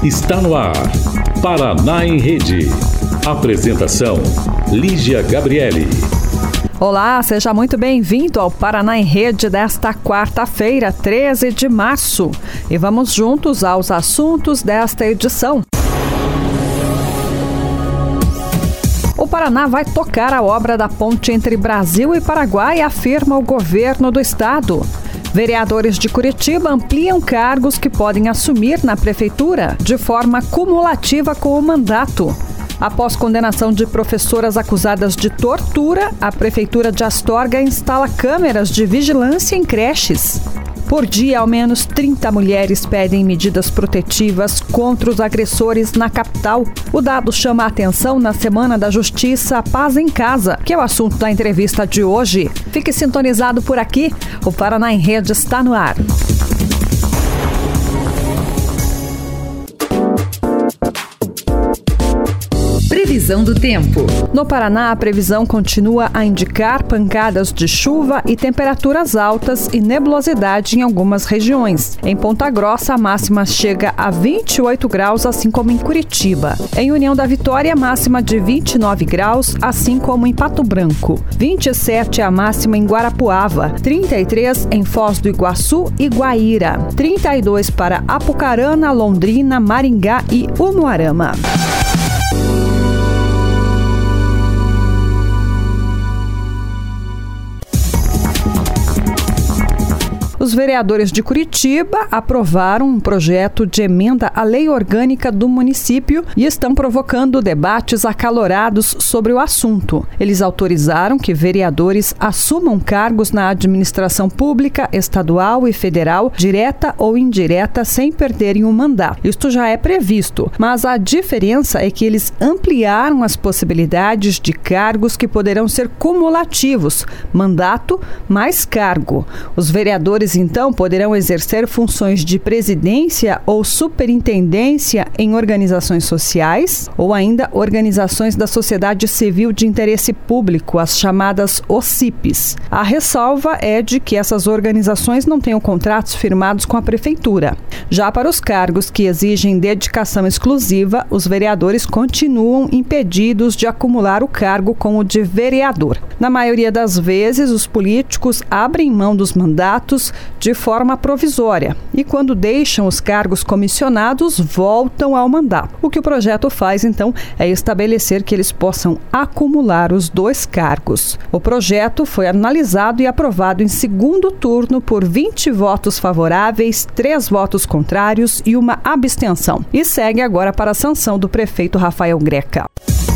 Está no ar. Paraná em Rede. Apresentação: Lígia Gabriele. Olá, seja muito bem-vindo ao Paraná em Rede desta quarta-feira, 13 de março. E vamos juntos aos assuntos desta edição. O Paraná vai tocar a obra da ponte entre Brasil e Paraguai, afirma o governo do estado. Vereadores de Curitiba ampliam cargos que podem assumir na prefeitura de forma cumulativa com o mandato. Após condenação de professoras acusadas de tortura, a Prefeitura de Astorga instala câmeras de vigilância em creches. Por dia, ao menos 30 mulheres pedem medidas protetivas contra os agressores na capital. O dado chama a atenção na Semana da Justiça Paz em Casa, que é o assunto da entrevista de hoje. Fique sintonizado por aqui, o Paraná em Rede está no ar. Previsão do tempo. No Paraná, a previsão continua a indicar pancadas de chuva e temperaturas altas e nebulosidade em algumas regiões. Em Ponta Grossa, a máxima chega a 28 graus, assim como em Curitiba. Em União da Vitória, máxima de 29 graus, assim como em Pato Branco. 27 é a máxima em Guarapuava, 33 em Foz do Iguaçu e Guaíra, 32 para Apucarana, Londrina, Maringá e Umuarama. Os vereadores de Curitiba aprovaram um projeto de emenda à lei orgânica do município e estão provocando debates acalorados sobre o assunto. Eles autorizaram que vereadores assumam cargos na administração pública, estadual e federal, direta ou indireta, sem perderem o mandato. Isto já é previsto, mas a diferença é que eles ampliaram as possibilidades de cargos que poderão ser cumulativos, mandato mais cargo. Os vereadores então poderão exercer funções de presidência ou superintendência em organizações sociais ou ainda organizações da sociedade civil de interesse público, as chamadas OCIPs. A ressalva é de que essas organizações não tenham contratos firmados com a prefeitura. Já para os cargos que exigem dedicação exclusiva, os vereadores continuam impedidos de acumular o cargo com o de vereador. Na maioria das vezes, os políticos abrem mão dos mandatos de forma provisória e, quando deixam os cargos comissionados, voltam ao mandato. O que o projeto faz, então, é estabelecer que eles possam acumular os dois cargos. O projeto foi analisado e aprovado em segundo turno por 20 votos favoráveis, 3 votos contrários e uma abstenção. E segue agora para a sanção do prefeito Rafael Greca.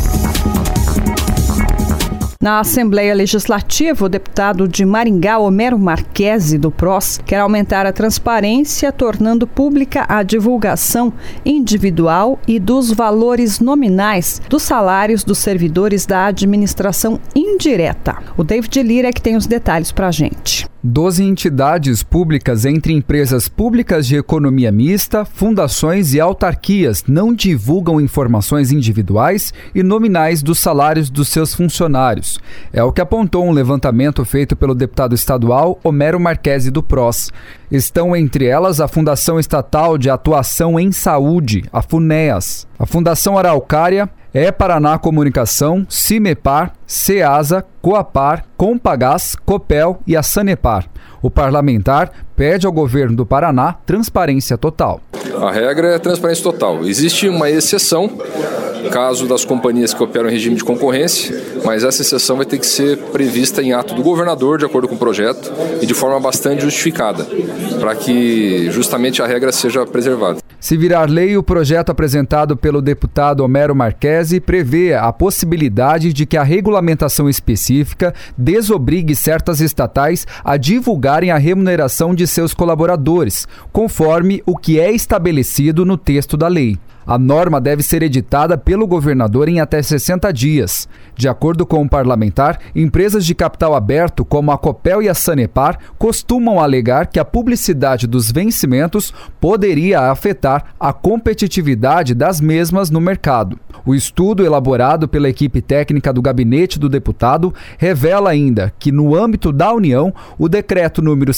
Na Assembleia Legislativa, o deputado de Maringá, Homero Marquesi, do PROS, quer aumentar a transparência, tornando pública a divulgação individual e dos valores nominais dos salários dos servidores da administração indireta. O David Lira é que tem os detalhes para a gente. 12 entidades públicas entre empresas públicas de economia mista, fundações e autarquias não divulgam informações individuais e nominais dos salários dos seus funcionários. É o que apontou um levantamento feito pelo deputado estadual Homero Marquesi do PROS. Estão entre elas a Fundação Estatal de Atuação em Saúde, a FUNEAS, a Fundação Araucária, Paraná Comunicação, Cimepar, Ceasa, Coapar, Compagás, Copel e a Sanepar. O parlamentar pede ao governo do Paraná transparência total. A regra é transparência total. Existe uma exceção, caso das companhias que operam em regime de concorrência, mas essa exceção vai ter que ser prevista em ato do governador, de acordo com o projeto, e de forma bastante justificada, para que justamente a regra seja preservada. Se virar lei, o projeto apresentado pelo deputado Homero Marquesi prevê a possibilidade de que a regulamentação específica desobrigue certas estatais a divulgarem a remuneração de seus colaboradores, conforme o que é estabelecido no texto da lei. A norma deve ser editada pelo governador em até 60 dias. De acordo com o parlamentar, empresas de capital aberto, como a Copel e a Sanepar, costumam alegar que a publicidade dos vencimentos poderia afetar a competitividade das mesmas no mercado. O estudo elaborado pela equipe técnica do gabinete do deputado revela ainda que, no âmbito da União, o decreto número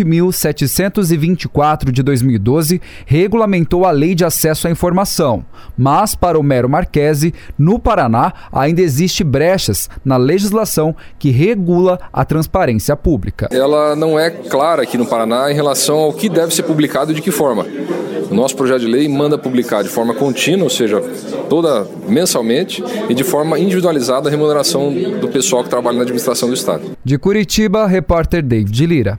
7.724 de 2012 regulamentou a Lei de Acesso à Informação. Mas, para Homero Marchesi, no Paraná ainda existe brechas na legislação que regula a transparência pública. Ela não é clara aqui no Paraná em relação ao que deve ser publicado e de que forma. O nosso projeto de lei manda publicar de forma contínua, ou seja, toda mensalmente, e de forma individualizada a remuneração do pessoal que trabalha na administração do Estado. De Curitiba, repórter David Lira.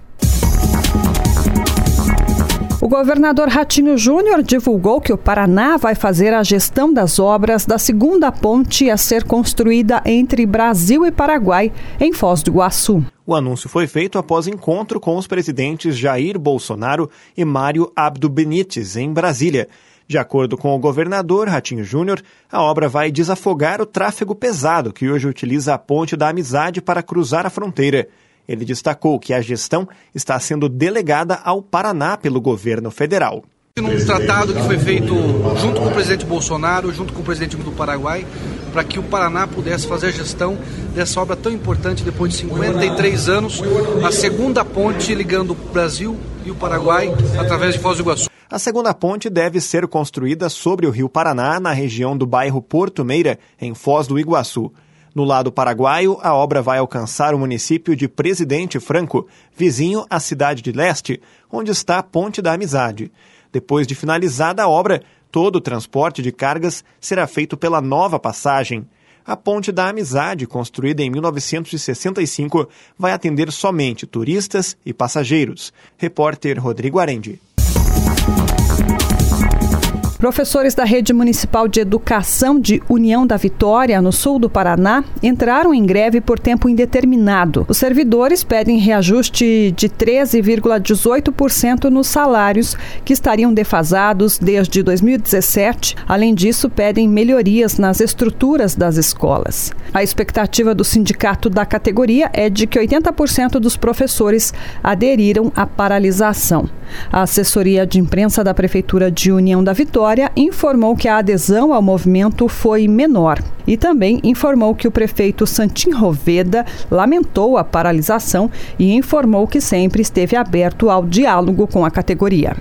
O governador Ratinho Júnior divulgou que o Paraná vai fazer a gestão das obras da segunda ponte a ser construída entre Brasil e Paraguai, em Foz do Iguaçu. O anúncio foi feito após encontro com os presidentes Jair Bolsonaro e Mário Abdo Benítez, em Brasília. De acordo com o governador Ratinho Júnior, a obra vai desafogar o tráfego pesado que hoje utiliza a Ponte da Amizade para cruzar a fronteira. Ele destacou que a gestão está sendo delegada ao Paraná pelo governo federal. Um tratado que foi feito junto com o presidente Bolsonaro, junto com o presidente do Paraguai, para que o Paraná pudesse fazer a gestão dessa obra tão importante depois de 53 anos, a segunda ponte ligando o Brasil e o Paraguai através de Foz do Iguaçu. A segunda ponte deve ser construída sobre o Rio Paraná, na região do bairro Porto Meira, em Foz do Iguaçu. No lado paraguaio, a obra vai alcançar o município de Presidente Franco, vizinho à cidade de Leste, onde está a Ponte da Amizade. Depois de finalizada a obra, todo o transporte de cargas será feito pela nova passagem. A Ponte da Amizade, construída em 1965, vai atender somente turistas e passageiros. Repórter Rodrigo Arendi. Professores da Rede Municipal de Educação de União da Vitória, no sul do Paraná, entraram em greve por tempo indeterminado. Os servidores pedem reajuste de 13,18% nos salários, que estariam defasados desde 2017. Além disso, pedem melhorias nas estruturas das escolas. A expectativa do sindicato da categoria é de que 80% dos professores aderiram à paralisação. A assessoria de imprensa da Prefeitura de União da Vitória informou que a adesão ao movimento foi menor e também informou que o prefeito Santim Roveda lamentou a paralisação e informou que sempre esteve aberto ao diálogo com a categoria.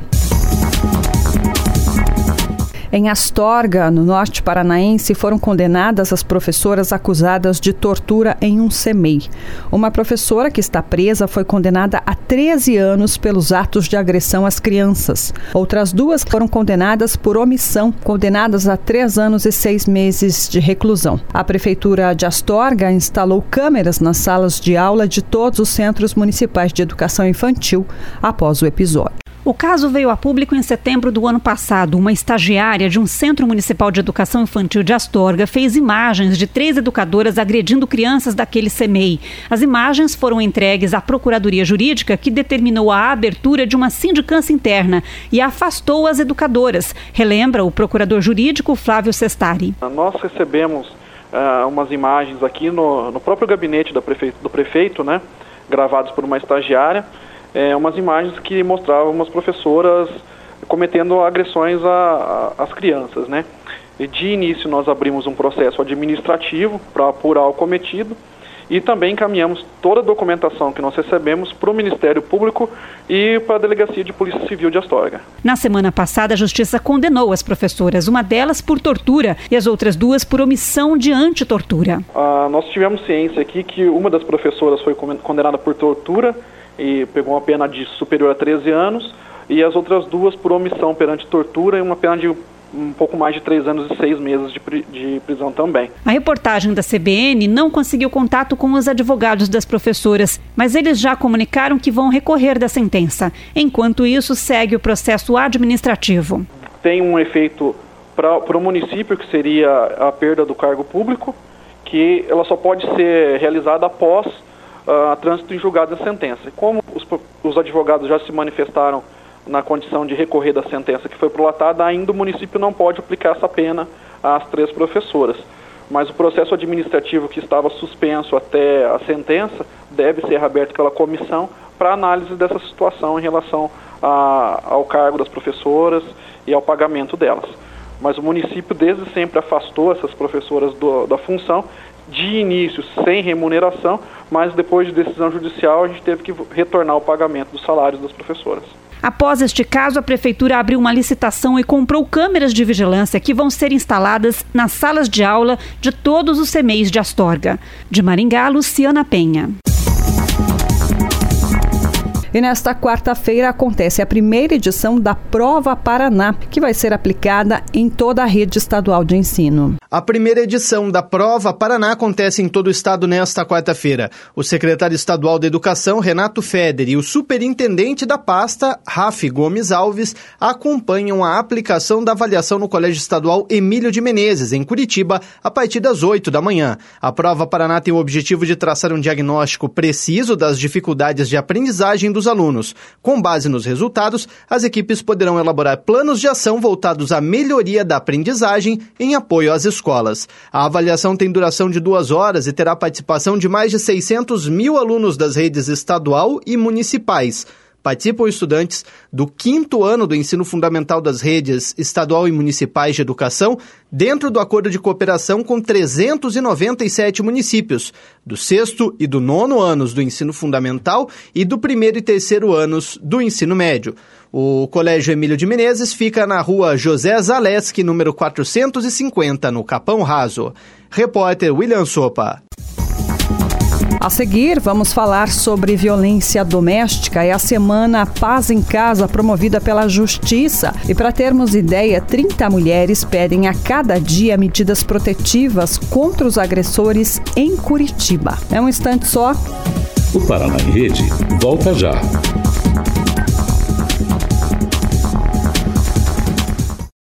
Em Astorga, no norte paranaense, foram condenadas as professoras acusadas de tortura em um CMEI. Uma professora que está presa foi condenada a 13 anos pelos atos de agressão às crianças. Outras duas foram condenadas por omissão, condenadas a 3 anos e 6 meses de reclusão. A Prefeitura de Astorga instalou câmeras nas salas de aula de todos os centros municipais de educação infantil após o episódio. O caso veio a público em setembro do ano passado. Uma estagiária de um Centro Municipal de Educação Infantil de Astorga fez imagens de 3 educadoras agredindo crianças daquele CMEI. As imagens foram entregues à Procuradoria Jurídica, que determinou a abertura de uma sindicância interna e afastou as educadoras, relembra o procurador jurídico Flávio Sestari. Nós recebemos umas imagens aqui no próprio gabinete do prefeito, né, gravados por uma estagiária. Umas imagens que mostravam umas professoras cometendo agressões às crianças, né? E de início nós abrimos um processo administrativo para apurar o cometido e também encaminhamos toda a documentação que nós recebemos para o Ministério Público e para a Delegacia de Polícia Civil de Astorga. Na semana passada, a Justiça condenou as professoras, uma delas por tortura e as outras 2 por omissão de antitortura. Nós tivemos ciência aqui que uma das professoras foi condenada por tortura e pegou uma pena de superior a 13 anos, e as outras 2 por omissão perante tortura e uma pena de um pouco mais de 3 anos e 6 meses de prisão também. A reportagem da CBN não conseguiu contato com os advogados das professoras, mas eles já comunicaram que vão recorrer da sentença. Enquanto isso, segue o processo administrativo. Tem um efeito para o município, que seria a perda do cargo público, que ela só pode ser realizada após trânsito em julgado da sentença. Como os advogados já se manifestaram na condição de recorrer da sentença que foi prolatada, ainda o município não pode aplicar essa pena às 3 professoras. Mas o processo administrativo que estava suspenso até a sentença deve ser reaberto pela comissão para análise dessa situação em relação ao cargo das professoras e ao pagamento delas. Mas o município desde sempre afastou essas professoras da função, de início sem remuneração, mas depois de decisão judicial a gente teve que retornar o pagamento dos salários das professoras. Após este caso, a Prefeitura abriu uma licitação e comprou câmeras de vigilância que vão ser instaladas nas salas de aula de todos os CMEIs de Astorga. De Maringá, Luciana Penha. E nesta quarta-feira acontece a primeira edição da Prova Paraná, que vai ser aplicada em toda a rede estadual de ensino. A primeira edição da Prova Paraná acontece em todo o estado nesta quarta-feira. O secretário estadual da Educação, Renato Feder, e o superintendente da pasta, Rafi Gomes Alves, acompanham a aplicação da avaliação no Colégio Estadual Emílio de Menezes, em Curitiba, a partir das 8 da manhã. A Prova Paraná tem o objetivo de traçar um diagnóstico preciso das dificuldades de aprendizagem dos alunos. Com base nos resultados, as equipes poderão elaborar planos de ação voltados à melhoria da aprendizagem em apoio às escolas. A avaliação tem duração de 2 horas e terá participação de mais de 600 mil alunos das redes estadual e municipais. Participam estudantes do 5º ano do ensino fundamental das redes estadual e municipais de educação, dentro do acordo de cooperação com 397 municípios, do 6º e do 9º anos do ensino fundamental e do 1º e 3º anos do ensino médio. O Colégio Emílio de Menezes fica na rua José Zaleski, número 450, no Capão Raso. Repórter William Sopa. A seguir, vamos falar sobre violência doméstica e a semana Paz em Casa, promovida pela Justiça. E para termos ideia, 30 mulheres pedem a cada dia medidas protetivas contra os agressores em Curitiba. É um instante só. O Paraná em Rede volta já.